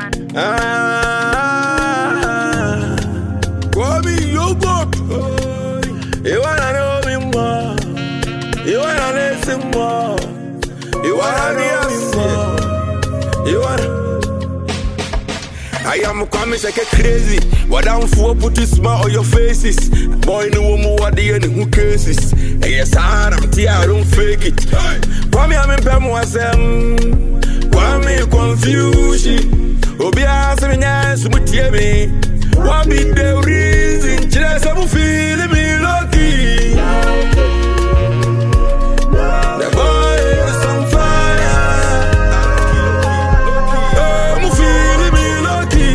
Kobe, you good. You wanna know me more. You wanna listen more. You wanna know me more. You wanna. I am coming like a crazy. What I'm for, put a smile on your faces. Boy, no woman, what the end who cases. Yes, I'm I don't fake it. Come here, I'm in Pemwasem. Come me confusion. Obia, seven years, but hear me. What be the reason? Just I'm feeling me lucky. The boy is on fire. I'm feeling me lucky.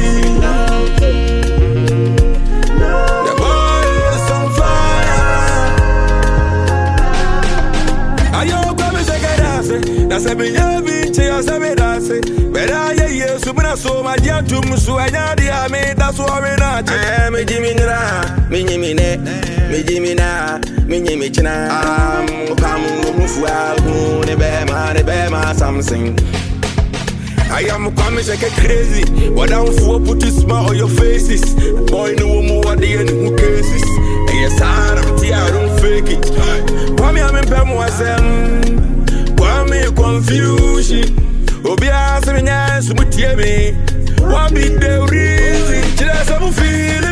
The boy is on fire. Ayo, come and shake it out. That's a bit of it. That's a bit of it. But I hear so much so my dear to Musu. I mean, that's what we're not. Me Jimina, me Jimina, me Jimina, me Jimina. Come move well, the Bema, something. I am coming like a crazy. What I'm for, put a smile on your faces. Boy, no woman, what the end who cases. Yes, I don't fake it. Come here, I'm in Pemwasem. Come me confusion. Obia, 7 years, but hear me. What be the reason? Just I'm feeling.